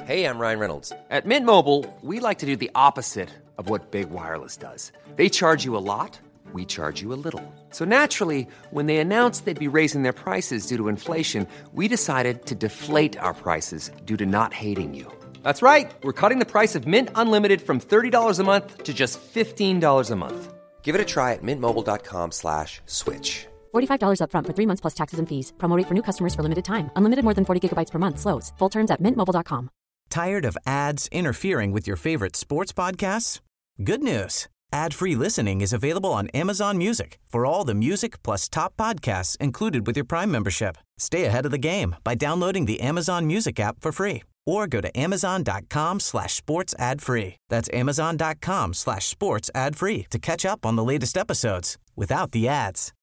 Hey, I'm Ryan Reynolds. At Mint Mobile, we like to do the opposite of what Big Wireless does. They charge you a lot, we charge you a little. So naturally, when they announced they'd be raising their prices due to inflation, we decided to deflate our prices due to not hating you. That's right. We're cutting the price of Mint Unlimited from $30 a month to just $15 a month. Give it a try at mintmobile.com/switch. $45 up front for 3 months plus taxes and fees. Promo rate for new customers for limited time. Unlimited more than 40 gigabytes per month. Slows full terms at mintmobile.com. Tired of ads interfering with your favorite sports podcasts? Good news. Ad-free listening is available on Amazon Music for all the music plus top podcasts included with your Prime membership. Stay ahead of the game by downloading the Amazon Music app for free or go to amazon.com/sports ad free. That's amazon.com/sports ad free to catch up on the latest episodes without the ads.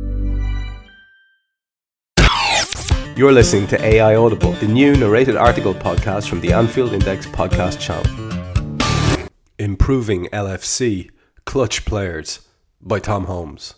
You're listening to AI Audible, the new narrated article podcast from the Anfield Index podcast channel. Improving LFC, Clutch Players, by Tom Holmes.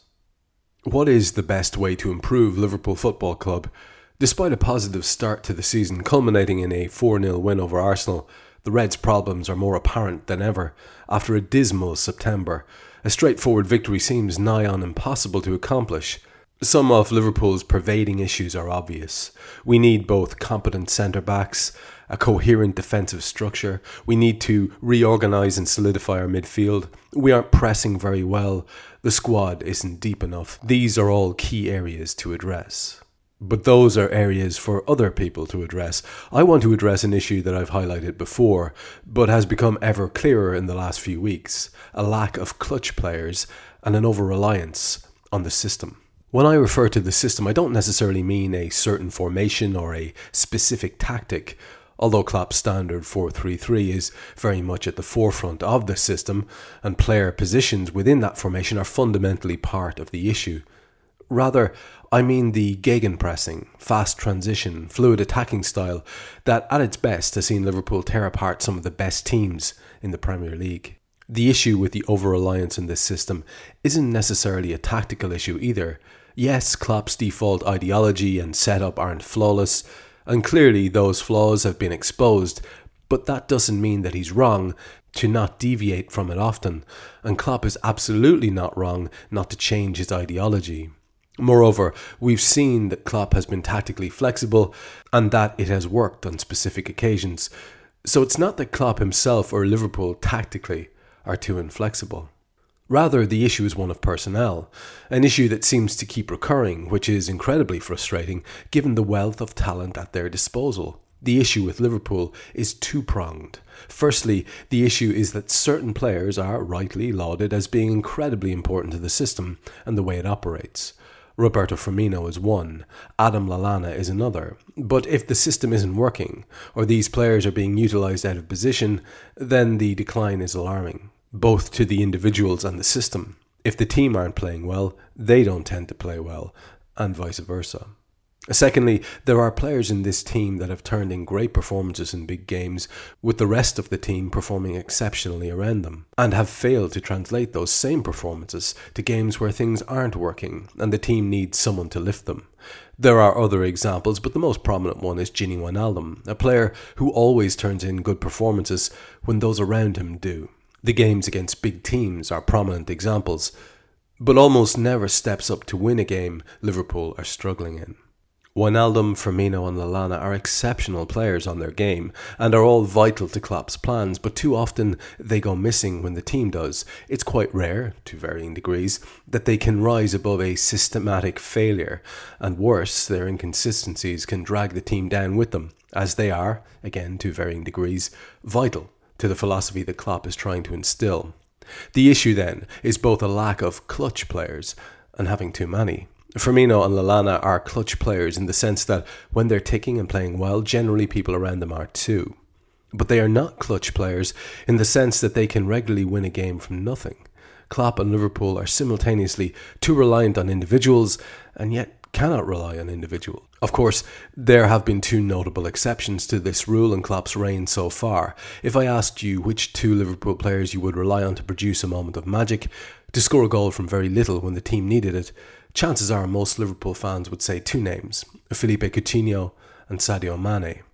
What is the best way to improve Liverpool Football Club? Despite a positive start to the season, culminating in a 4-0 win over Arsenal, the Reds' problems are more apparent than ever. After a dismal September, a straightforward victory seems nigh on impossible to accomplish. Some of Liverpool's pervading issues are obvious. We need both competent centre-backs, a coherent defensive structure. We need to reorganise and solidify our midfield. We aren't pressing very well. The squad isn't deep enough. These are all key areas to address. But those are areas for other people to address. I want to address an issue that I've highlighted before, but has become ever clearer in the last few weeks: a lack of clutch players and an over-reliance on the system. When I refer to the system, I don't necessarily mean a certain formation or a specific tactic, although Klopp's standard 4-3-3 is very much at the forefront of the system, and player positions within that formation are fundamentally part of the issue. Rather, I mean the gegenpressing, fast transition, fluid attacking style that at its best has seen Liverpool tear apart some of the best teams in the Premier League. The issue with the over-reliance in this system isn't necessarily a tactical issue either. Yes, Klopp's default ideology and setup aren't flawless, and clearly those flaws have been exposed, but that doesn't mean that he's wrong to not deviate from it often, and Klopp is absolutely not wrong not to change his ideology. Moreover, we've seen that Klopp has been tactically flexible and that it has worked on specific occasions. So it's not that Klopp himself or Liverpool tactically are too inflexible. Rather, the issue is one of personnel, an issue that seems to keep recurring, which is incredibly frustrating given the wealth of talent at their disposal. The issue with Liverpool is two-pronged. Firstly, the issue is that certain players are rightly lauded as being incredibly important to the system and the way it operates. Roberto Firmino is one, Adam Lallana is another. But if the system isn't working, or these players are being utilised out of position, then the decline is alarming, both to the individuals and the system. If the team aren't playing well, they don't tend to play well, and vice versa. Secondly, there are players in this team that have turned in great performances in big games, with the rest of the team performing exceptionally around them, and have failed to translate those same performances to games where things aren't working and the team needs someone to lift them. There are other examples, but the most prominent one is Gini Wijnaldum, a player who always turns in good performances when those around him do. The games against big teams are prominent examples, but almost never steps up to win a game Liverpool are struggling in. Wijnaldum, Firmino and Lallana are exceptional players on their game and are all vital to Klopp's plans, but too often they go missing when the team does. It's quite rare, to varying degrees, that they can rise above a systematic failure, and worse, their inconsistencies can drag the team down with them, as they are, again to varying degrees, vital to the philosophy that Klopp is trying to instill. The issue then is both a lack of clutch players and having too many. Firmino and Lallana are clutch players in the sense that when they're ticking and playing well, generally people around them are too. But they are not clutch players in the sense that they can regularly win a game from nothing. Klopp and Liverpool are simultaneously too reliant on individuals and yet cannot rely on individuals. Of course, there have been two notable exceptions to this rule in Klopp's reign so far. If I asked you which two Liverpool players you would rely on to produce a moment of magic, to score a goal from very little when the team needed it, chances are most Liverpool fans would say two names, Philippe Coutinho and Sadio Mane.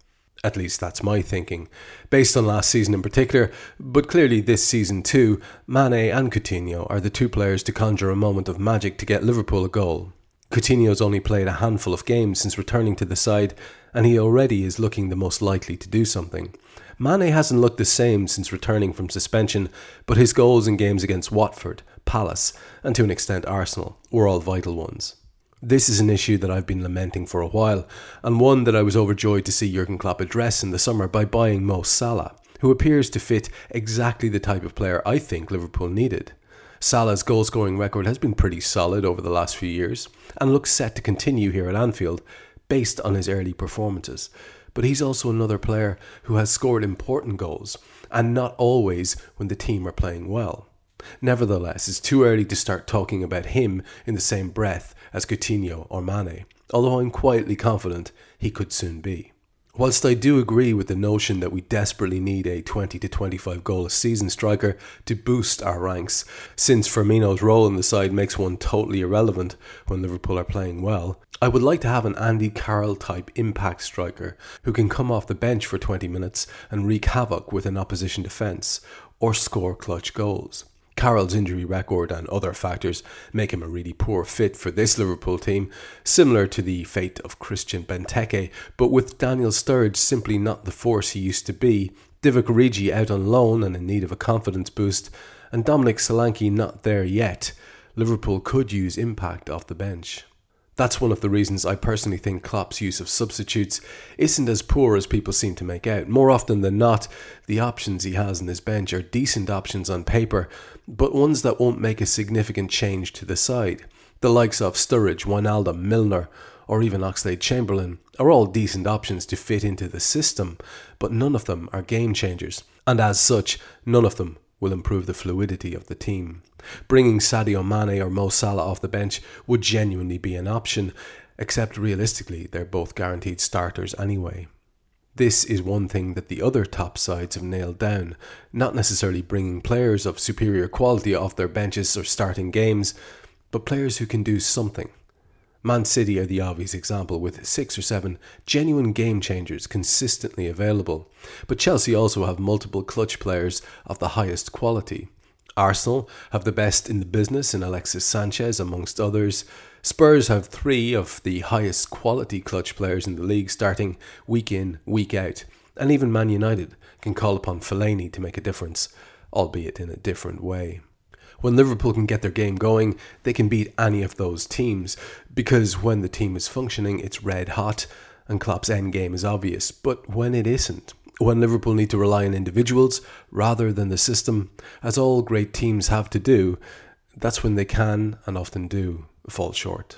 At least that's my thinking, based on last season in particular, but clearly this season too. Mane and Coutinho are the two players to conjure a moment of magic to get Liverpool a goal. Coutinho's only played a handful of games since returning to the side, and he already is looking the most likely to do something. Mane hasn't looked the same since returning from suspension, but his goals in games against Watford, Palace, and to an extent Arsenal were all vital ones. This is an issue that I've been lamenting for a while, and one that I was overjoyed to see Jurgen Klopp address in the summer by buying Mo Salah, who appears to fit exactly the type of player I think Liverpool needed. Salah's goal-scoring record has been pretty solid over the last few years, and looks set to continue here at Anfield, based on his early performances. But he's also another player who has scored important goals, and not always when the team are playing well. Nevertheless, it's too early to start talking about him in the same breath as Coutinho or Mane, although I'm quietly confident he could soon be. Whilst I do agree with the notion that we desperately need a 20 to 25 goal a season striker to boost our ranks, since Firmino's role in the side makes one totally irrelevant when Liverpool are playing well, I would like to have an Andy Carroll type impact striker who can come off the bench for 20 minutes and wreak havoc with an opposition defence, or score clutch goals. Carroll's injury record and other factors make him a really poor fit for this Liverpool team, similar to the fate of Christian Benteke, but with Daniel Sturridge simply not the force he used to be, Divock Origi out on loan and in need of a confidence boost, and Dominic Solanke not there yet, Liverpool could use impact off the bench. That's one of the reasons I personally think Klopp's use of substitutes isn't as poor as people seem to make out. More often than not, the options he has on his bench are decent options on paper, but ones that won't make a significant change to the side. The likes of Sturridge, Wijnaldum, Milner, or even Oxlade-Chamberlain are all decent options to fit into the system, but none of them are game changers, and as such, none of them will improve the fluidity of the team. Bringing Sadio Mane or Mo Salah off the bench would genuinely be an option, except realistically they're both guaranteed starters anyway. This is one thing that the other top sides have nailed down, not necessarily bringing players of superior quality off their benches or starting games, but players who can do something. Man City are the obvious example, with 6 or 7 genuine game changers consistently available, but Chelsea also have multiple clutch players of the highest quality. Arsenal have the best in the business in Alexis Sanchez, amongst others. Spurs have 3 of the highest quality clutch players in the league, starting week in, week out. And even Man United can call upon Fellaini to make a difference, albeit in a different way. When Liverpool can get their game going, they can beat any of those teams, because when the team is functioning, it's red hot, and Klopp's end game is obvious. But when it isn't, when Liverpool need to rely on individuals rather than the system, as all great teams have to do, that's when they can, and often do, fall short.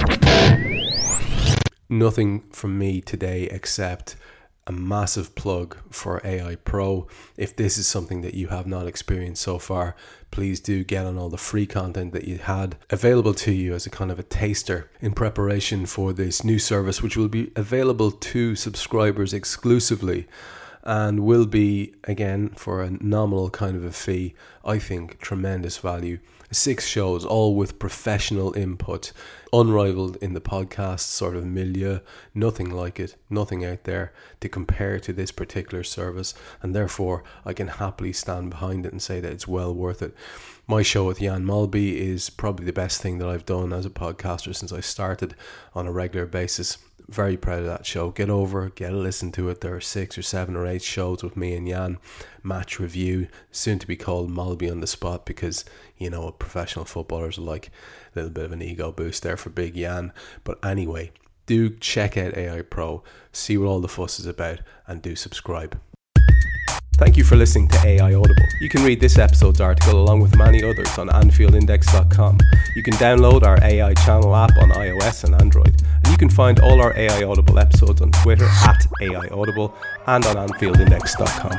Nothing from me today except a massive plug for AI Pro. If this is something that you have not experienced so far, please do get on all the free content that you had available to you as a kind of a taster in preparation for this new service, which will be available to subscribers exclusively, and will be, again, for a nominal kind of a fee, I think tremendous value. 6 shows, all with professional input, unrivaled in the podcast sort of milieu. Nothing like it, nothing out there to compare to this particular service, and therefore I can happily stand behind it and say that it's well worth it. My show with Jan Malby is probably the best thing that I've done as a podcaster since I started on a regular basis. Very proud of that show. Get over, get a listen to it. There are 6 or 7 or 8 shows with me and Jan. Match review, soon to be called Malby on the Spot, because, you know, professional footballers are like a little bit of an ego boost there for Big Jan. But anyway, do check out AI Pro, see what all the fuss is about, and do subscribe. Thank you for listening to AI Audible. You can read this episode's article along with many others on AnfieldIndex.com. You can download our AI channel app on iOS and Android. And you can find all our AI Audible episodes on Twitter at AI Audible and on AnfieldIndex.com.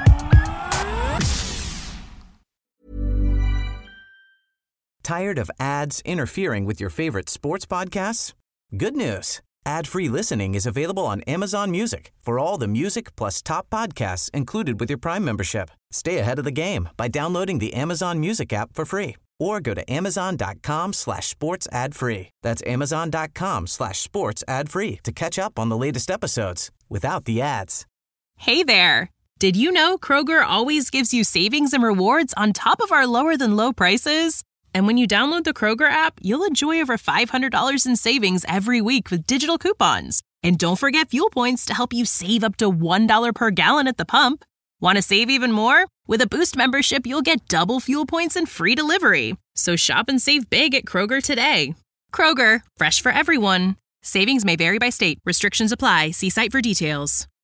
Tired of ads interfering with your favorite sports podcasts? Good news. Ad-free listening is available on Amazon Music for all the music plus top podcasts included with your Prime membership. Stay ahead of the game by downloading the Amazon Music app for free, or go to amazon.com/sports ad free. That's amazon.com/sports ad free to catch up on the latest episodes without the ads. Hey there! Did you know Kroger always gives you savings and rewards on top of our lower-than-low prices? And when you download the Kroger app, you'll enjoy over $500 in savings every week with digital coupons. And don't forget fuel points to help you save up to $1 per gallon at the pump. Want to save even more? With a Boost membership, you'll get double fuel points and free delivery. So shop and save big at Kroger today. Kroger, fresh for everyone. Savings may vary by state. Restrictions apply. See site for details.